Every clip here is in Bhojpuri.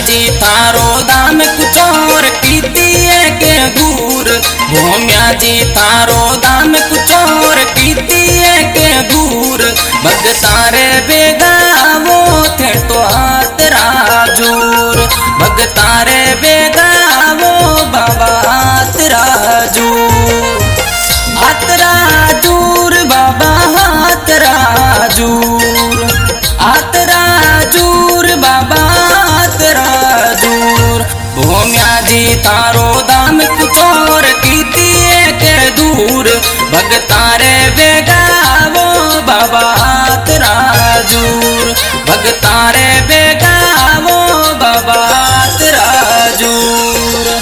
जी थारो दाम कुछ और कीती है के दूर। भोम्या जी थारो दाम कुछ और कीती है के दूर। भगतारे बेगावो थे तो हाथ राजूर। भगतारे बेगावो बाबा हाथ राजूर। हाथ राजूर बाबा हाथ राजूर। हाथ राजूर बाबा हाथ राजूर। भोम्या जी थारो दाम कुछ और कीती है के दूर। भगतारे बेगावो बाबा हाथ राजूर। भगतारे बेगावो बाबा हाथ राजूर।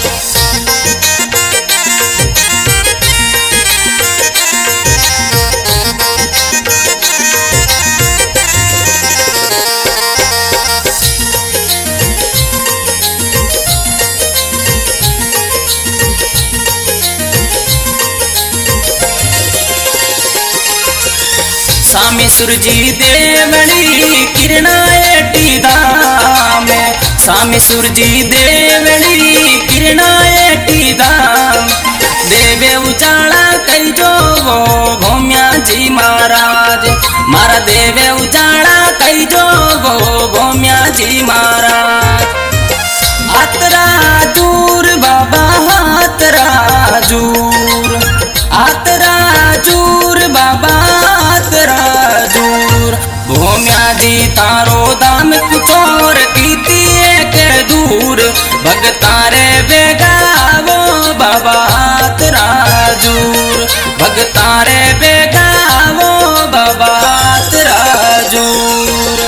स्वामी सूरजी देवली किरणा एटी धाम। स्वामी सूरजी देवली किरणा एटी धाम। देवे उजाला कई जो वो भोम्या जी महाराज। मारा देवे उजाला कई जो वो भोम्या जी महाराज। हाथ राजूर बाबा हाथ राजूर। हाथ राजूर बाबा हाथ राजूर। भोम्या जी थारो दाम कुछ और कीती है के दूर। भगतारे बेगावो बाबा हाथ राजूर। भगतारे बेगावो बाबा हाथ राजूर।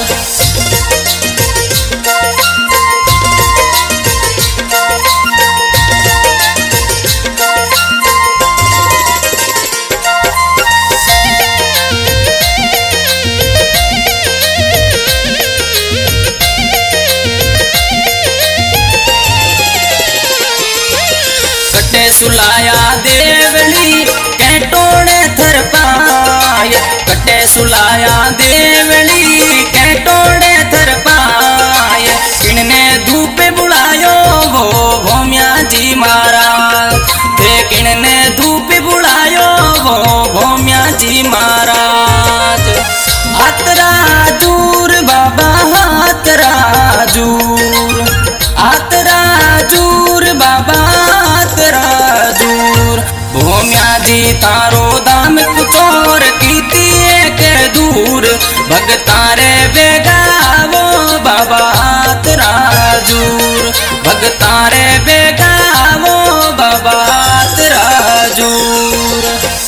सुलाया देवली कैटोड़े थर पाय। कटे सुलाया देवली कैटोड़े थर पाय। किणने धूप बुलायो वो भोम्या जी महाराज। थे किणने धूप बुलायो वो भोम्या जी महाराज। हाथ राजूर बाबा हाथ राजूर। हाथ राजूर बाबा हाथ राजूर। भोम्या जी थारो दाम कुछ और कीती है के दूर। भगतारे बेगावो बाबा हाथ राजूर। भगतारे बेगावो बाबा हाथ राजूर।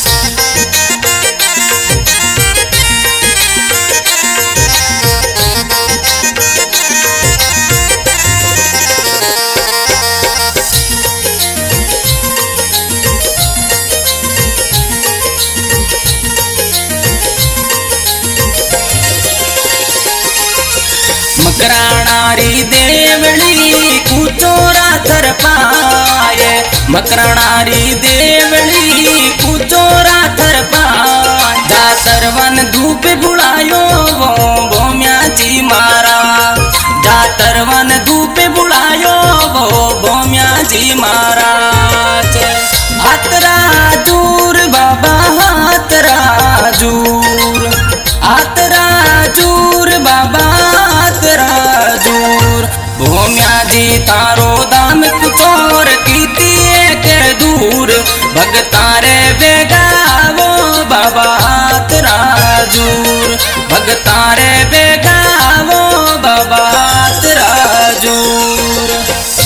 मकराणारी देवली कुचोरा थर पाए। मकराणारी देवली कुचोरा थर पाए। जातर वन धूप बुलायो वो भोम्या जी महाराज। जातर वन धूप बुलायो वो भोम्या जी महाराज। हाथ राजूर बाबा हाथ राजूर। हाथ राजूर बाबा हाथ राजूर। भोम्या जी थारो दाम कुछ और कीती है के दूर। भगतारे बेगावो बाबा हाथ राजूर। भगतारे बेगावो बाबा हाथ राजूर।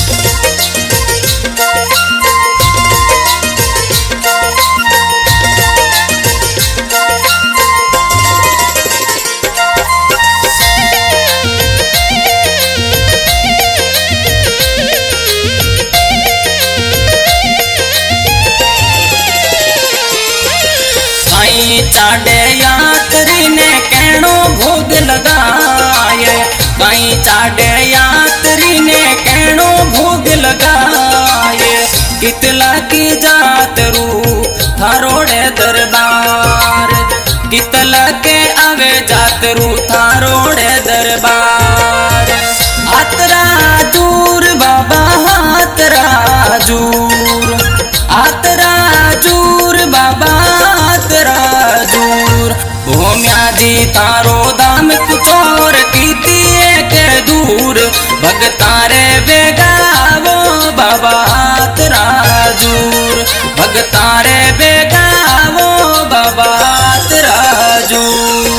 चाडे यात्री ने कहनो भोग लगाए। कहीं चाडे यात्री ने कहनो भोग लगाए। कितला की जात रू थारोड़े दरबार। कितला के आवे जात रू थारोड़े दरबार। हाथ राजूर राजूर आतराजूर बाबा आतराजूर भोम्या जी तारो दाम कुछ और कीती के दूर भगतारे बेगावो बाबा आतराजूर भगतारे बेगावो बाबा आतराजूर।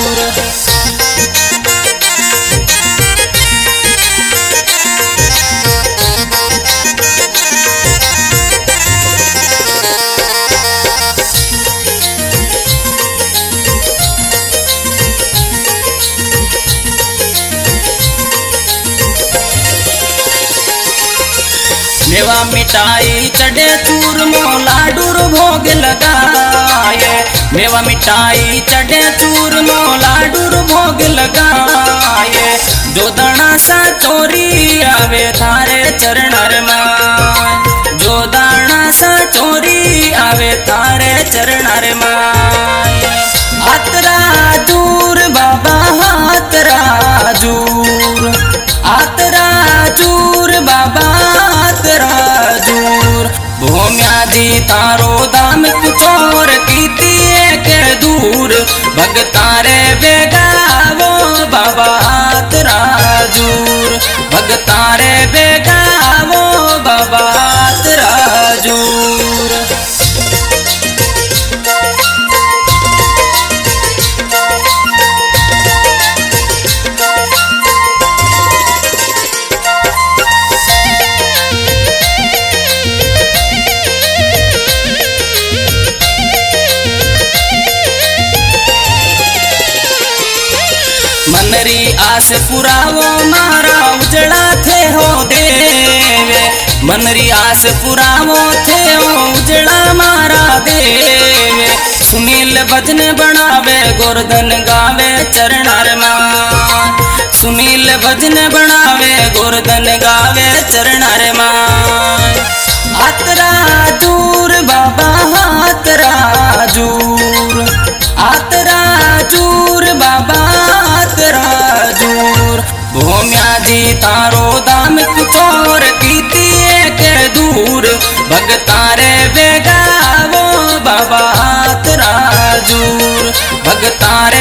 मेवा मिठाई चढ़े चूरमो लाडूर भोग लगाए मेवा मिठाई चढ़े चूरमो लाडूर भोग लगाए जो दाना सा चोरी आवे थारे चरणर माय जो दाना सा चोरी आवे थारे चरणर माय आतराजूर बाबा आतराजूर आतराजूर बाबा आतराजूर भोम्या जी तारो दाम कुछ और कीती के दूर भगतारे बेगावो बाबा आतराजूर भगतारे बेगावो बाबा आतराजूर। मनरी आस पुरावो मारा उजड़ा थे हो देवे मनरी आस पुरावो थे हो उजड़ा मारा देवे सुनील भजन बनावे गोरधन गावे चरणर मान सुनील भजन बनावे गोरधन गावे चरणर मान आतराजूर बाबा आतराजूर आतराजूर बाबा आतराजूर भोम्या जी तारो दाम कुछ और कीती के दूर भगतारे बेगावो बाबा आतराजूर भगतारे